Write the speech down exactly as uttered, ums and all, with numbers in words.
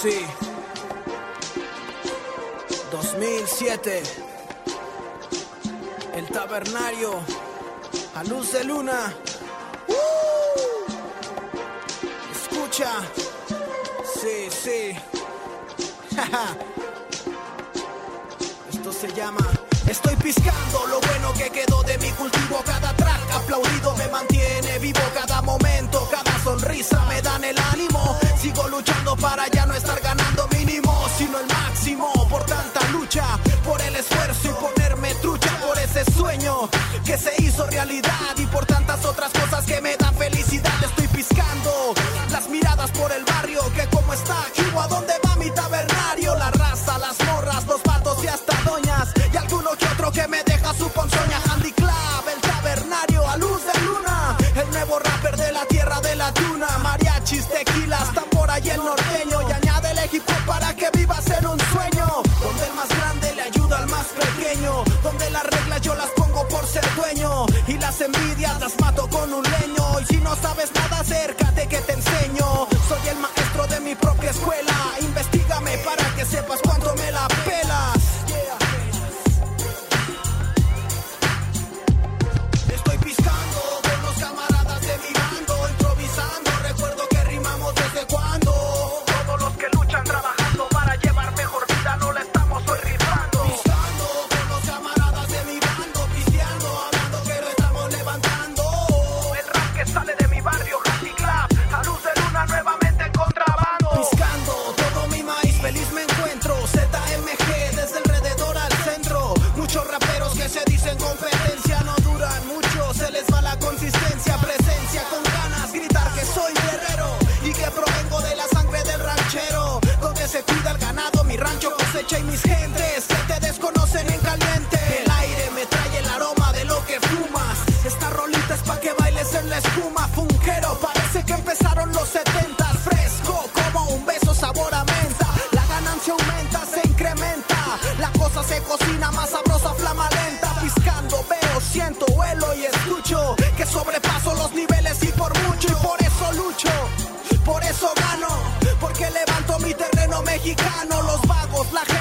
Sí. dos mil siete. El Tabernario. A luz de luna. ¡Uh! Escucha. Sí, sí. Esto se llama Estoy piscando lo bueno que quedó de mi cultivo. Cada track aplaudido me mantiene vivo. Cada momento, cada sonrisa me dan el ánimo. Sigo luchando para ya no estar ganando mínimo, sino el máximo. Por tanta lucha, por el esfuerzo y ponerme trucha. Por ese sueño que se hizo realidad y por tantas otras cosas que me dan felicidad. Estoy piscando las miradas por el barrio. Que como está aquí o a dónde va mi tabernario. La raza, las morras, los patos y hasta doñas. Y alguno que otro que me deja su ponzoña. Handy Club, el tabernario a luz de luna. El nuevo rapper de la tierra de la tuna. Mariachis, tequilas, tambora y el norteño. Y añade el hip hop para que vivas en un sueño. Donde el más grande le ayuda al más pequeño. Donde las reglas yo las pongo por ser dueño. Y las envidias las mato con un leño. Y si no sabes nada, acércate que te enseño. Soy el maestro de mi propia escuela. Investígame para que sepas cuánto me la pelas. Estoy piscando con los camaradas de mi bando. Improvisando, recuerdo que rimamos desde cuando. Todos los que luchan trabajando para llevar mejor vida no la estamos hoy rifando. Piscando con los camaradas de mi bando. Pisteando, hablando que lo estamos levantando. El rap que sale de mi barrio, Handy Club. A luz de luna nuevamente en contrabando. Piscando todo mi maíz, feliz me encuentro. Z M G desde alrededor al centro. Muchos raperos que se dicen competencia no duran mucho, se les va la consistencia. Presencia con ganas, gritar que soy guerrero y que provengo de la sangre del ranchero. Donde se cuida el ganado, mi rancho cosecha y mis gentes que te desconocen en caliente. El aire me trae el aroma de lo que fumas. Esta rolita es pa' que bailes en la espuma. Funquero, parece que empezaron los setentas. Fresco como un beso, sabor a menta. La ganancia aumenta, se incrementa. La cosa se cocina más sabrosa, flama lenta. Piscando, veo, siento, huelo y escucho que sobrepaso los niveles y por mucho. Y por eso lucho, por eso gano, porque levanto mi terreno mexicano. Los vagos, la